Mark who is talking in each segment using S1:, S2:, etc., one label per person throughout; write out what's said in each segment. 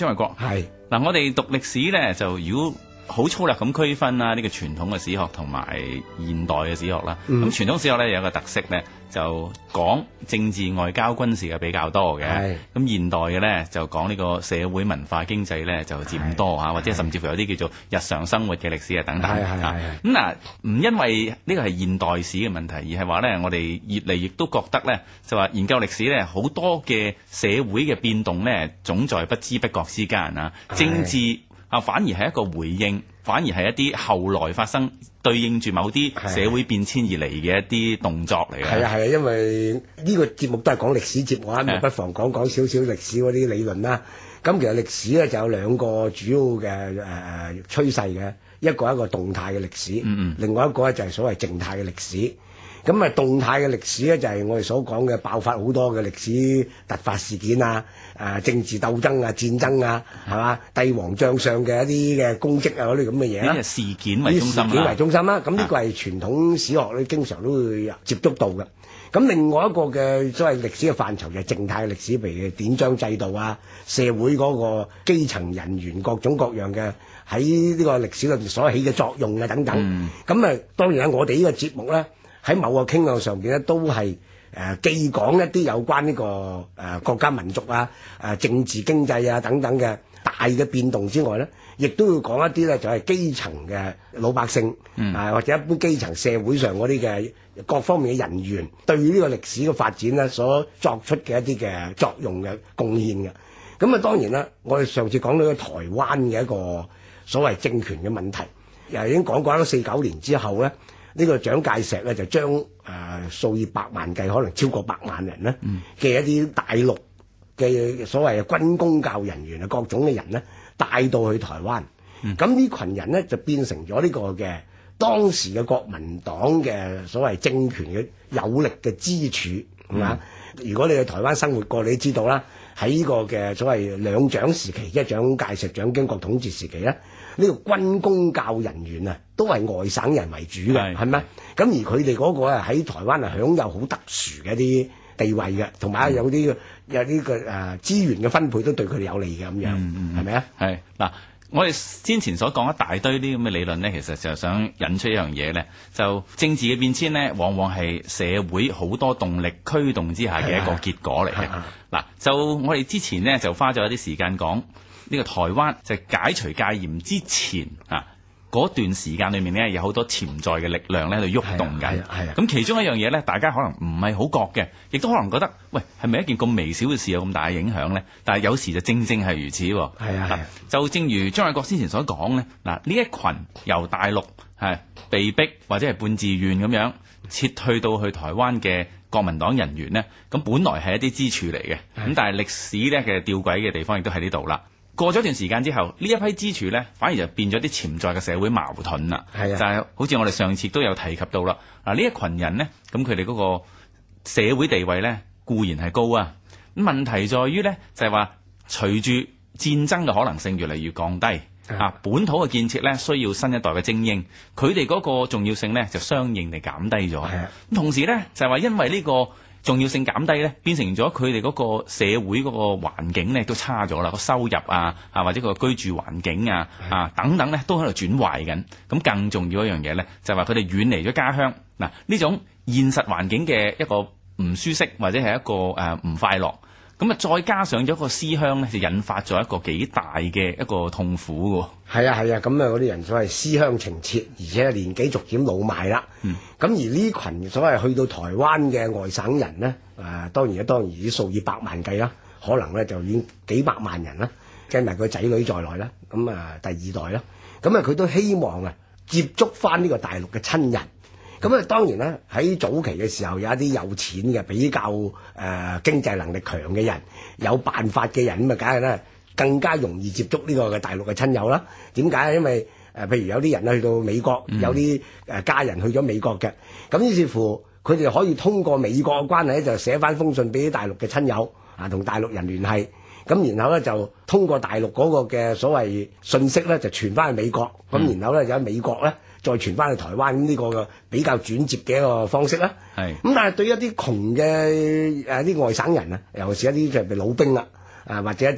S1: 張衛國。係嗱，我哋讀歷史咧，就如果好粗略咁區分啦，呢個傳統嘅史學同埋現代嘅史學啦。咁傳統史學咧有一個特色咧，就講政治、外交、軍事嘅比較多嘅。咁現代嘅咧就講呢個社會、文化、經濟咧就佔多嚇，或者甚至乎有啲叫做日常生活嘅歷史啊等等。咁嗱，唔因為呢個係現代史嘅問題，而係話咧，我哋越嚟亦都覺得咧，就話研究歷史咧，好多嘅社會嘅變動咧，總在不知不覺之間啊，政治。反而係一個回應，反而係一啲後來發生對應住某啲社會變遷而嚟嘅一啲動作嚟嘅。係啊，因為呢個節目都係講歷史節目啊，不妨講少少歷史嗰啲理論啦。咁其實歷史咧就有兩個主要嘅趨勢嘅，一個動態嘅歷史，另外一個咧就係所謂靜態嘅歷史。咁啊，動態嘅歷史咧就係我哋所講嘅爆發好多嘅歷史突發事件啊，政治鬥爭啊、戰爭啊，係嘛？帝王將相嘅一啲嘅功績啊，嗰啲咁嘅嘢啦。呢係事件為中心啦。事件為中心啦。咁呢個係傳統史學咧，經常都會接觸到嘅。咁另外一個嘅所謂歷史嘅範疇就係靜態嘅歷史，譬如典章制度啊、社會嗰個基層人員各種各樣嘅喺呢個歷史裏面所起嘅作用啊等等。咁當然啦，我哋呢個節目咧，喺某個傾向上邊咧，都係既講一啲有關呢個國家民族啊、政治經濟啊等等嘅大嘅變動之外咧，亦都要講一啲咧就係基層嘅老百姓或者一般基層社會上嗰啲嘅各方面嘅人員對於呢個歷史嘅發展咧所作出嘅一啲嘅作用嘅貢獻嘅。咁啊當然啦，我哋上次講到台灣嘅一個所謂政權嘅問題，又已經講過喺49年之後咧。呢個蔣介石咧就將數以百萬計，可能超過100萬人咧嘅一啲大陸嘅所謂軍公教人員啊，各種嘅人咧帶到去台灣。咁呢群人咧就變成咗呢個嘅當時嘅國民黨嘅所謂政權嘅有力嘅支柱，係嘛？如果你去台灣生活過，你都知道啦，喺呢個嘅所謂兩蔣時期，即係蔣介石、蔣經國統治時期咧。呢個軍公教人員啊，都係外省人為主嘅，係咪？咁而佢哋嗰個喺台灣係享有好特殊嘅一啲地位嘅，同埋有啲資源嘅分配都對佢哋有利嘅咁樣，係咪啊？係嗱，我哋先前所講一大堆啲咁嘅理論咧，其實就想引出一樣嘢咧，就政治嘅變遷咧，往往係社會好多動力驅動之下嘅一個結果嚟嘅。嗱，就我哋之前咧就花咗一啲時間講。呢個台灣就解除戒嚴之前嗰段時間裏面咧，有好多潛在嘅力量咧喺度喐動緊。咁其中一樣嘢咧，大家可能唔係好覺嘅，亦都可能覺得，喂，係咪一件咁微小嘅事有咁大嘅影響咧？但係有時就正正係如此。就正如張衛國先前所講咧，嗱，呢一群由大陸被逼或者係半自願咁樣撤退到去台灣嘅國民黨人員咧，咁本來係一啲支柱嚟嘅。咁但係歷史咧嘅吊詭嘅地方亦都喺呢度啦。過咗一段時間之後，呢一批支柱咧，反而就變咗啲潛在嘅社會矛盾啦。就係好似我哋上次都有提及到啦。嗱，呢一群人咧，咁佢哋嗰個社會地位咧固然係高啊。咁問題在於咧，就係話隨住戰爭嘅可能性越嚟越降低，本土嘅建設咧需要新一代嘅精英，佢哋嗰個重要性咧就相應地減低咗。咁同時咧就係話因為呢個重要性減低咧，變成咗佢哋嗰個社會嗰個環境咧都差咗啦，個收入或者個居住環境等等咧都喺度轉壞緊。咁更重要一樣嘢咧，就係話佢哋遠離咗家鄉。嗱，呢種現實環境嘅一個唔舒適或者係一個唔快樂，咁啊再加上咗個思鄉咧，就引發咗一個幾大嘅一個痛苦喎。係啊，咁嗰啲人所謂思鄉情切，而且年紀逐漸老邁啦。咁而呢群所謂去到台灣嘅外省人咧，當然啲數以百萬計啦，可能咧就已經幾百萬人啦，跟埋佢仔女在內啦。咁第二代啦，咁佢都希望接觸翻呢個大陸嘅親人。咁當然啦，喺早期嘅時候有一啲有錢嘅比較經濟能力強嘅人，有辦法嘅人，咁梗係咧更加容易接觸呢個嘅大陸嘅親友啦。點解？因為譬如有啲人去到美國，有啲家人去咗美國嘅，咁於是乎佢哋可以通過美國嘅關係咧，就寫翻封信俾大陸嘅親友同大陸人聯繫。咁然後咧就通過大陸嗰個嘅所謂信息咧，就傳翻去美國。咁然後咧就喺美國咧再傳翻去台灣。咁呢個比較轉接嘅一個方式啦。咁但係對一啲窮嘅啲外省人啊，尤其是一啲就係老兵啦，或者一啲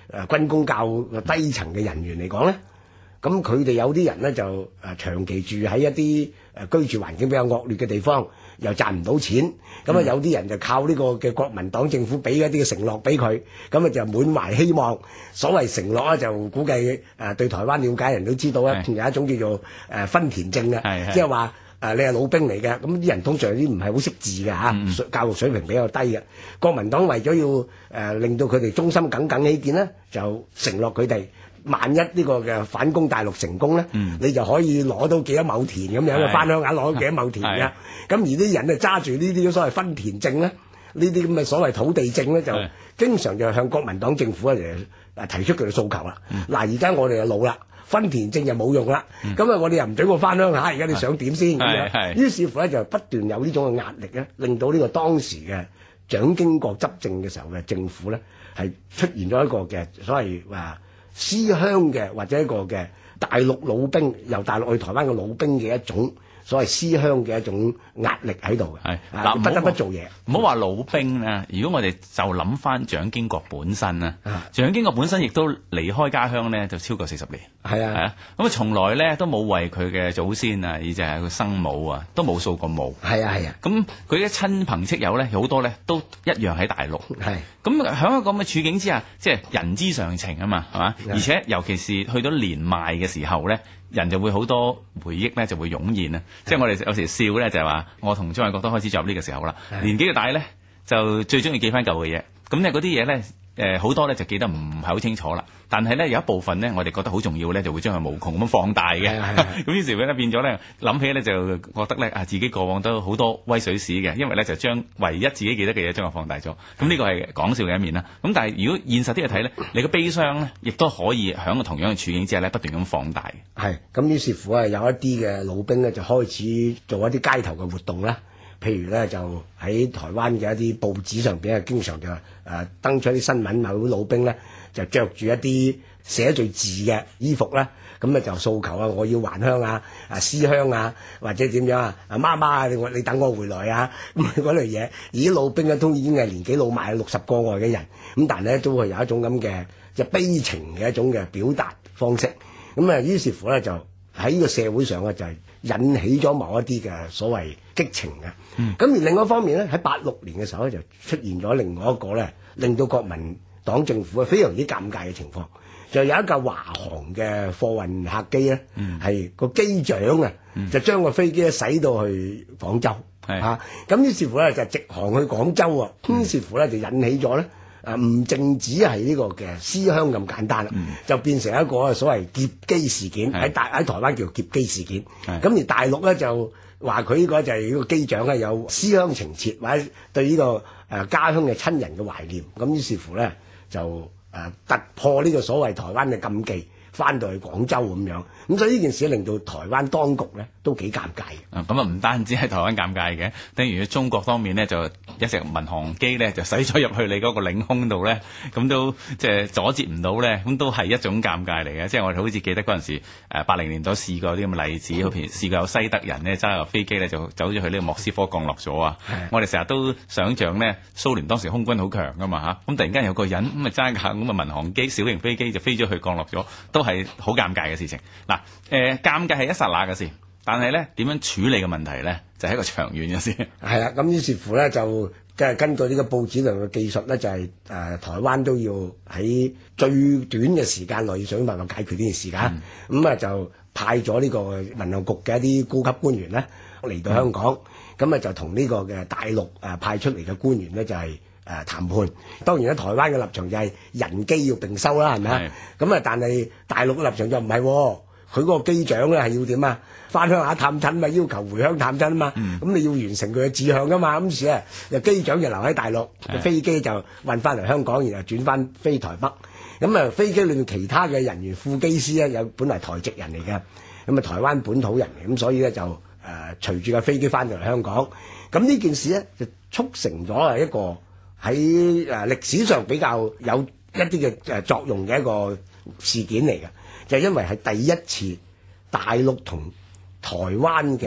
S2: 軍公教低層嘅人員嚟講咧，咁佢哋有啲人咧就長期住喺一啲居住環境比較惡劣嘅地方，又賺唔到錢，咁有啲人就靠呢個嘅國民黨政府俾一啲嘅承諾俾佢，咁就滿懷希望。所謂承諾咧，就估計對台灣了解人都知道咧，有一種叫做分田證嘅，即係話你係老兵嚟嘅，咁啲人通常啲唔係好識字嘅教育水平比較低嘅。國民黨為咗要令到佢哋忠心耿耿起見咧，就承諾佢哋。萬一呢個嘅反攻大陸成功咧，你就可以攞到幾多畝田咁樣，翻鄉下攞到幾多畝田嘅。咁而啲人就揸住呢啲所謂分田證咧，呢啲咁嘅所謂土地證咧，就經常就向國民黨政府提出佢嘅訴求啦。嗱，而家我哋就老啦，分田證就冇用啦，咁我哋又唔准我翻鄉下，而家你想點先咁樣？於是乎咧就不斷有呢種嘅壓力咧，令到呢個當時嘅蔣經國執政嘅時候嘅政府咧，係出現咗一個嘅所謂話思鄉嘅或者一個嘅大陸老兵由大陸去台灣嘅老兵嘅一種所謂思鄉嘅一種壓力喺度嘅，嗱不得不做嘢。
S1: 唔好話老兵啦，如果我哋就諗翻蔣經國本身啦，蔣經國本身亦都離開家鄉咧，就超過40年。係啊，咁從來咧都冇為佢嘅祖先啊，以至係佢生母啊，都冇掃過墓。係啊。咁佢嘅親朋戚友咧，好多咧都一樣喺大陸。係。咁喺一個咁嘅處境之下，即係人之常情啊嘛，係嘛？而且尤其是去到年邁嘅時候咧，人就會好多回憶咧就會湧現啊！即係我哋有時笑咧就係話，我同張衛國都開始進入呢個時候啦。年紀越大咧，就最中意記翻舊嘅嘢。咁咧嗰啲嘢咧，好多咧就記得唔係好清楚啦。但係咧有一部分咧，我哋覺得好重要咧，就會將佢無窮咁放大嘅。咁於是咧變咗咧，諗起咧就覺得咧自己過往都好多威水史嘅，因為咧就將唯一自己記得嘅嘢將佢放大咗。咁呢個係講笑嘅一面啦。咁但係如果現實啲去睇咧，你嘅悲傷咧，亦都可以喺個同樣嘅處境之下咧，不斷咁放大。係咁，於是乎有一啲嘅老兵咧就開始做一啲街頭嘅活動啦。譬如咧就喺台灣嘅一啲報紙上邊經常就登出啲新聞，某啲老兵咧就着住一啲寫住字嘅衣服啦，咁就訴求我要還鄉啊，思鄉啊，或者點樣媽媽你等我回來啊，咁嗰類嘢。而啲老兵咧都已經係年紀老邁60個外嘅人，咁但係咧都係有一種咁嘅即係悲情嘅一種嘅表達方式。咁於是乎咧就喺呢個社會上就係引起咗某一啲嘅所謂激情嘅。咁而另外一方面咧，喺86年嘅時候咧就出現咗另外一個咧，令到國民黨政府非常之尷尬嘅情況，就有一架華航嘅貨運客機咧，係個機長就將個飛機咧駛到去廣州咁於是乎咧就直航去廣州啊，於是乎咧就引起咗咧唔淨止係呢個嘅思鄉咁簡單啦，就變成一個所謂劫機事件，喺台灣叫劫機事件。咁而大陸咧就話佢呢個就係呢個機長咧有思鄉情切，或者對呢個家鄉嘅親人嘅懷念。咁於是乎咧就突破呢個所謂台灣嘅禁忌，翻到去廣州咁樣。咁所以呢件事令到台灣當局咧都幾尷尬嘅。咁唔單止係台灣尷尬嘅，等於中國方面呢，就一隻民航機咧就駛咗入去你嗰個領空度咧，咁都即係阻截唔到咧，咁都係一種尷尬嚟嘅。即係我哋好似記得嗰陣時80年代試過啲咁嘅例子，好似試過有西德人呢揸架飛機咧就走咗去呢個莫斯科降落咗啊！我哋成日都想像呢，蘇聯當時空軍好強噶嘛咁突然間有個人咁揸架咁嘅民航機小型飛機就飛咗去降落咗，都係好尷尬嘅事情。嗱尷尬係一剎那嘅事，但係咧點樣處理嘅問題咧，就係一個長遠嘅事。係啦，咁於是乎咧就即係根據呢個報紙上嘅技術咧，就係台灣都要喺最短嘅時間內要想辦法解決呢件事㗎。咁就派咗呢個民航局嘅一啲高級官員咧嚟到香港，咁就同呢個嘅大陸派出嚟嘅官員咧就係談判。當然咧，台灣嘅立場就係人機要並收啦，係咪啊？咁但係大陸嘅立場就唔係喎。佢嗰個機長咧係要點啊？翻鄉下探親嘛，要求回鄉探親啊嘛。咁你要完成佢嘅志向噶嘛。咁時咧，機長就留喺大陸，飛機就運翻嚟香港，然後轉翻飛台北。咁飛機裏面其他嘅人員，副機師咧有本嚟台籍人嚟嘅，咁台灣本土人嚟，咁所以咧就隨住架飛機翻到嚟香港。咁呢件事咧就促成咗一個喺歷史上比較有一啲嘅作用嘅一個事件嚟嘅。就因為係第一次大陸同台灣嘅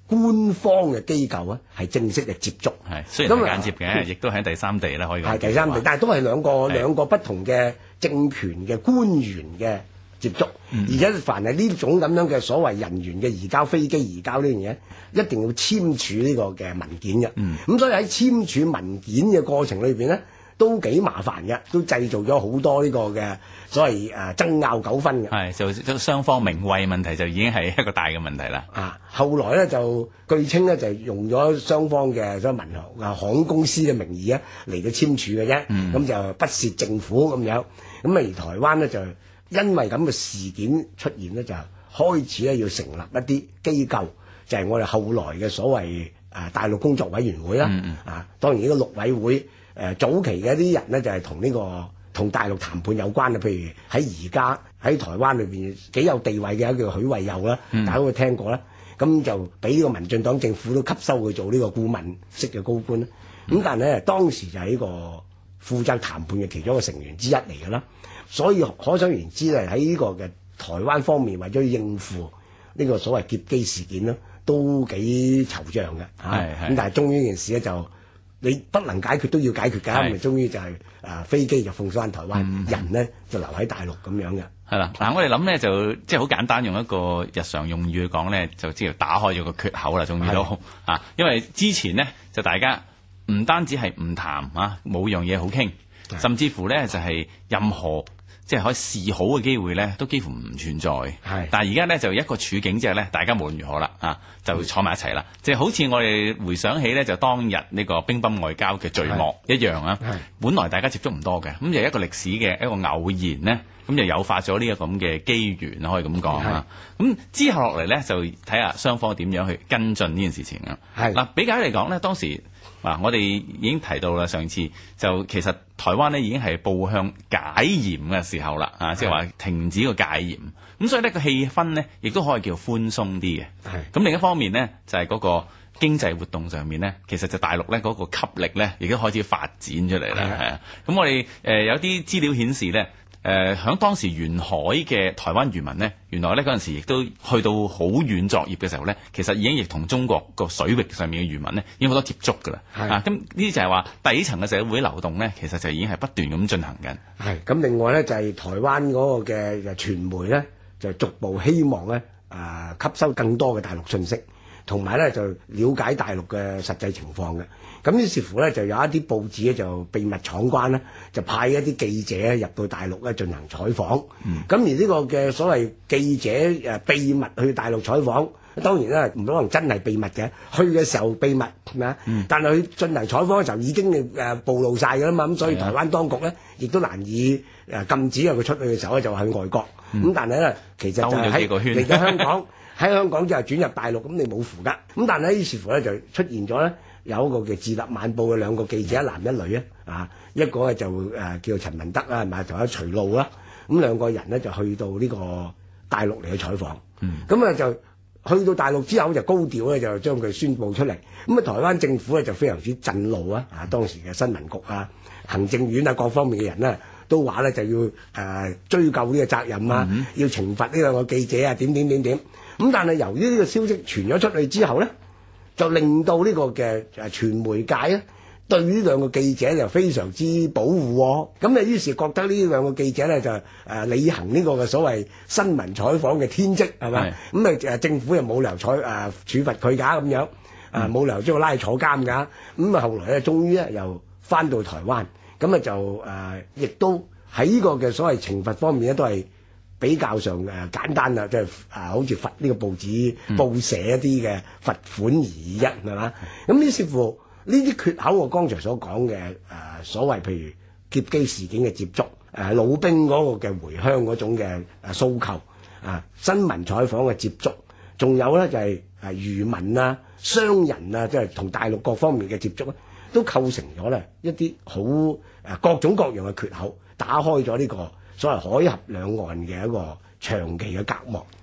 S2: 官方嘅機構啊，係正式嘅接觸。
S1: 係雖然係間接嘅，亦都喺第三地啦，可以講
S2: 係第三地，但係都係兩個不同嘅政權嘅官員嘅接觸。而且凡係呢種咁樣嘅所謂人員嘅移交、飛機移交呢樣嘢，一定要簽署呢個嘅文件嘅。咁所以喺簽署文件嘅過程裏邊咧，都幾麻煩嘅，都製造咗好多呢個嘅所謂爭拗糾紛嘅。
S1: 係就雙方名位問題就已經係一個大嘅問題啦。
S2: 後來咧就據稱咧就用咗雙方嘅所謂民航航空公司嘅名義嚟到簽署嘅啫。咁就不涉政府咁樣。咁而台灣咧就因為咁嘅事件出現咧，就開始咧要成立一啲機構，就係我哋後來嘅所謂大陸工作委員會啦。當然呢個陸委會。早期嘅一啲人咧就係同大陸談判有關嘅，譬如喺而家喺台灣裏邊幾有地位嘅一個叫許惠祐啦，大家都會聽過啦。咁就俾呢個民進黨政府都吸收佢做呢個顧問式嘅高官啦。咁但係咧當時就係呢個負責談判嘅其中一個成員之一嚟㗎啦。所以可想而知咧，喺呢個嘅台灣方面為咗應付呢個所謂劫機事件咧，都幾惆悵嘅。咁但係終於呢件事咧就。你不能解決都要解決㗎，咁咪終於就係飛機就送翻台灣，人呢就留喺大陸咁樣嘅。
S1: 係啦，嗱我哋諗咧就即係好簡單，用一個日常用語去講咧，就即係打開咗個缺口啦，終於都因為之前呢，就大家唔單止係唔談冇樣嘢好傾，甚至乎咧就係任何即係可以示好嘅機會咧，都幾乎唔存在。但係而家咧就一個處境之下咧，大家無論如何啦就坐埋一齊啦。即係好似我哋回想起咧，就當日呢個乒乓外交嘅序幕一樣本來大家接觸唔多嘅，咁就一個歷史嘅一個偶然咧，咁就誘發咗呢個咁嘅機緣，可以咁講咁之後落嚟咧，就睇下雙方點樣去跟進呢件事情嗱，比較嚟講咧，當時我哋已經提到啦，上次就其實台灣咧已經係步向解嚴嘅時候啦，即係話停止個戒嚴，咁所以呢個氣氛呢亦都可以叫寬鬆啲嘅。咁另一方面呢，就係嗰個經濟活動上面呢，其實就大陸呢嗰個吸力呢亦都開始發展出嚟啦。咁我哋有啲資料顯示呢。響當時沿海嘅台灣漁民呢，原來咧嗰陣時亦都去到好遠作業嘅時候咧，其實已經亦同中國個水域上面嘅漁民呢已經好多接觸㗎啦。咁呢啲就係話底層嘅社會流動咧，其實就已經係不斷咁進行緊。
S2: 咁另外咧就係台灣嗰個嘅傳媒咧，就逐步希望咧吸收更多嘅大陸信息，同埋咧就了解大陸嘅實際情況嘅。咁於是乎咧，就有一啲報紙咧就秘密闖關咧，就派一啲記者入到大陸咧進行採訪。咁而呢個嘅所謂記者秘密去大陸採訪，當然咧唔可能真係秘密嘅，去嘅時候秘密係咪啊？但係佢進行採訪嘅時候已經暴露晒㗎啦嘛。咁所以台灣當局咧亦都難以禁止佢出去嘅時候咧就去外國。咁但係咧其實就係嚟到香港，喺香港就係轉入大陸，咁你冇符㗎。咁但係於是乎咧就出現咗咧。有一個嘅《自立晚報》嘅兩個記者，一男一女一個咧就叫陳文德啦，係咪？仲有徐露啦，咁兩個人咧就去到呢個大陸嚟去採訪。咁就去到大陸之後就高調咧就將佢宣佈出嚟。咁台灣政府咧就非常之震怒當時嘅新聞局行政院各方面嘅人呢都話咧就要追究呢個責任要懲罰呢兩個記者點。咁但係由於呢個消息傳咗出去之後咧，就令到呢個嘅傳媒界咧，對呢兩個記者就非常之保護。咁於是覺得呢兩個記者咧就履行呢個嘅所謂新聞採訪嘅天職係咪？咁政府又冇理由處罰佢㗎咁樣，冇理由將佢拉去坐監㗎。咁後來咧，終於咧又翻到台灣，咁就亦都喺呢個嘅所謂懲罰方面咧，都係比較上簡單啦，即係好似罰呢個報紙報社一啲嘅罰款而已係嘛？咁於是乎呢啲缺口，我剛才所講嘅所謂譬如劫機事件嘅接觸，老兵嗰個嘅回鄉嗰種嘅訴求，新聞採訪嘅接觸，仲有咧就係漁民商人即係同大陸各方面嘅接觸咧，都構成咗咧一啲好各種各樣嘅缺口，打開咗呢個所謂海峽兩岸嘅一個長期嘅隔膜。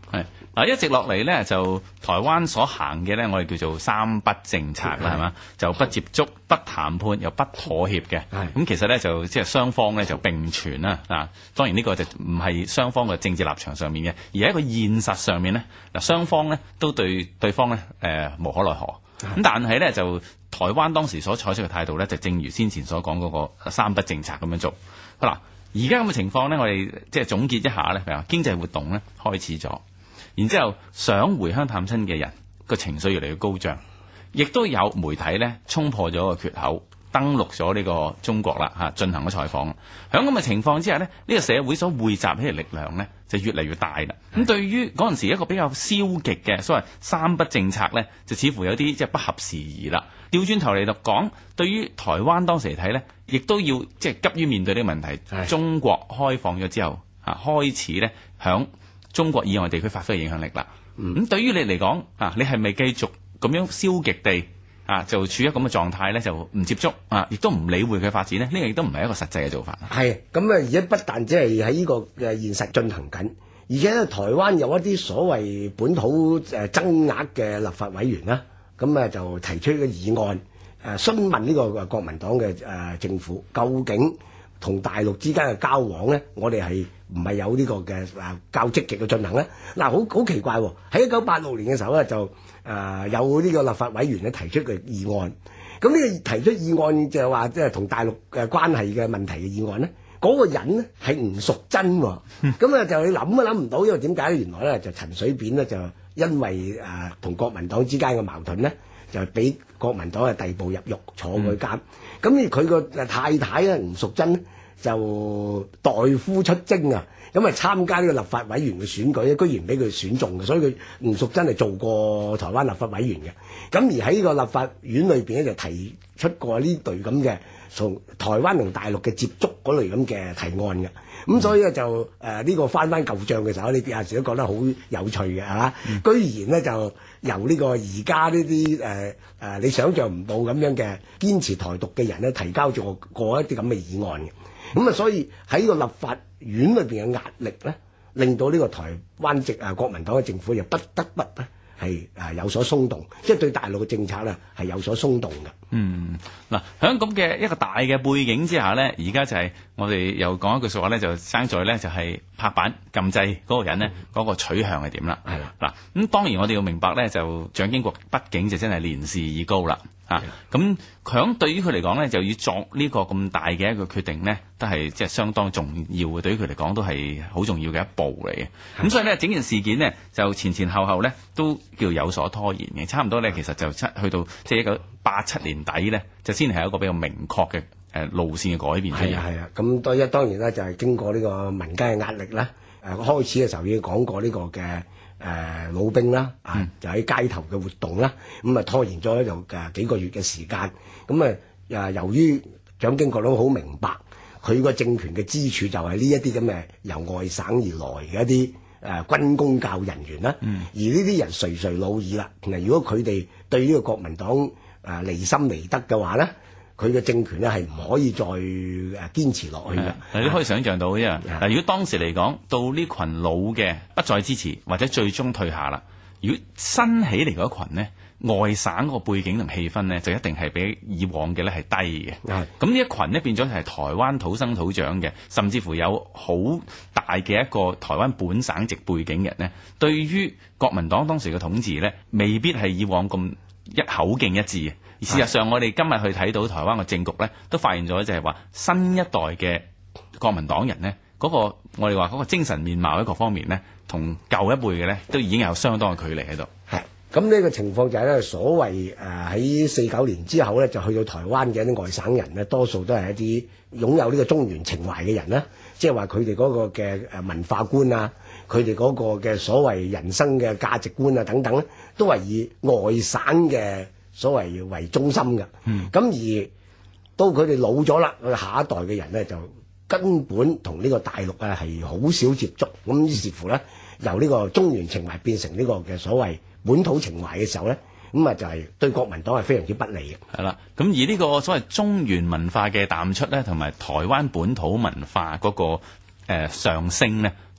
S1: 嗱，一直落嚟咧就台灣所行嘅咧，我哋叫做三不政策啦，係嘛？就不接觸、不談判又不妥協嘅。咁其實咧就即係雙方咧就並存啦。當然呢個就唔係雙方嘅政治立場上面嘅，而係一個現實上面咧，嗱雙方咧都對對方咧無可奈何。咁但係咧就台灣當時所採取嘅態度咧，就正如先前所講嗰個三不政策咁樣做。好啦，而家咁嘅情況咧，我哋即係總結一下咧，譬如話經濟活動咧開始咗，然之後想回鄉探親嘅人個情緒越嚟越高漲，亦都有媒體咧衝破咗個缺口，登陸咗呢個中國啦嚇，進行咗採訪。喺咁嘅情況之下呢，呢個社會所匯集起嚟力量呢，就越嚟越大啦。咁對於嗰陣時一個比較消極嘅所謂三不政策呢，就似乎有啲即係不合時宜啦。調轉頭嚟就講，對於台灣當時嚟睇呢，亦都要即係急於面對呢個問題。中國開放咗之後開始呢，響中國以外地區發揮影響力啦。咁對於你嚟講你係咪繼續咁樣消極地就處於咁嘅狀態咧，就唔接觸亦都唔理會佢發展咧？呢個亦都唔係一個實際嘅做法。
S2: 係咁而家不但只係喺呢個現實進行緊，而且咧台灣有一啲所謂本土增額嘅立法委員啦，咁就提出一個議案，詢問呢個國民黨嘅政府，究竟同大陸之間嘅交往咧，我哋係唔係有呢個嘅較積極嘅進行咧？嗱，好奇怪喎！喺1986年嘅時候咧，就有呢個立法委員咧提出嘅議案。咁呢個提出議案就係話即係同大陸嘅關係嘅問題嘅議案咧，嗰個人咧係吳淑珍喎。咁就你諗都諗唔到，因為點解咧？原來咧就陳水扁咧就因為同國民黨之間嘅矛盾咧，就俾國民黨逮捕入獄坐佢監。咁而佢個太太咧吳淑珍咧就代夫出征啊！咁參加呢個立法委員嘅選舉咧，居然俾佢選中嘅，所以佢吳淑珍係做過台灣立法委員嘅。咁而喺呢個立法院裏邊咧，就提出過呢類咁嘅從台灣同大陸嘅接觸嗰類咁嘅提案嘅。咁所以咧就呢個翻舊帳嘅時候，你有時都覺得好有趣嘅，係嘛？居然咧就由呢個而家呢啲你想象唔到咁樣嘅堅持台獨嘅人咧，提交咗過一啲咁嘅議案嘅。咁所以喺呢個立法院裏邊嘅壓力咧，令到呢個台灣國民黨嘅政府又不得不咧係有所鬆動，即係對大陸嘅政策咧係有所鬆動嘅。
S1: 嗱，喺咁嘅一個大嘅背景之下咧，而家就係我哋又講一句說話咧，就生在咧就係拍板撳掣嗰個人咧嗰個取向係點啦。係啦，嗱咁當然我哋要明白咧，就蔣經國畢竟就真係年事已高啦。咁響對於佢嚟講咧，就要作呢個咁大嘅一個決定咧，都係即係相當重要嘅。對於佢嚟講，都係好重要嘅一步嚟嘅。咁所以咧，整件事件呢，就前後咧都叫有所拖延嘅。差唔多咧，其實就去到即係1987年底咧，就先係一個比較明確嘅路線嘅改變。係
S2: 啊。咁當然啦，就係經過呢個民間嘅壓力啦。開始嘅時候已經講過呢個嘅老兵啦，就喺街頭嘅活動啦，咁拖延咗就幾個月嘅時間。咁由於蔣經國都好明白，佢個政權嘅支柱就係呢一啲咁嘅由外省而來嘅一啲軍公教人員啦。而呢啲人垂垂老矣啦。嗱，如果佢哋對呢個國民黨離心離德嘅話咧，佢嘅政權咧係唔可以再堅持落去嘅。
S1: 你可以想象到啫。嗱，如果當時嚟講，到呢群老嘅不再支持或者最終退下啦，如果新起嚟嗰群呢，外省個背景同氣氛呢，就一定係比以往嘅咧係低嘅。咁呢一群呢，變咗係台灣土生土長嘅，甚至乎有好大嘅一個台灣本省籍背景嘅人呢，對於國民黨當時嘅統治呢，未必係以往咁一口徑一致。事實上，我哋今日去睇到台灣嘅政局咧，都發現咗就係話新一代嘅國民黨人咧，嗰個我哋話嗰個精神面貌一個方面咧，同舊一輩嘅咧，都已經有相當嘅距離喺度。
S2: 係咁呢個情況就係咧，所謂喺49年之後咧，就去到台灣嘅啲外省人咧，多數都係一啲擁有呢個中原情懷嘅人啦，即係話佢哋嗰個嘅文化觀啊，佢哋嗰個嘅所謂人生嘅價值觀啊等等咧，都係以外省嘅所謂為中心嘅。咁而到佢哋老咗啦，下一代嘅人咧就根本同呢個大陸係好少接觸。咁於是乎咧，由呢個中原情懷變成呢個嘅所謂本土情懷嘅時候咧，咁就係對國民黨係非常之不利嘅。係
S1: 啦，咁而呢個所謂中原文化嘅淡出咧，同埋台灣本土文化嗰個上升咧，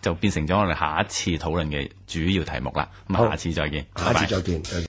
S1: 就變成咗我哋下一次討論嘅主要題目啦。咁
S2: 好
S1: 下次再見，
S2: 下次
S1: 拜拜
S2: 再見。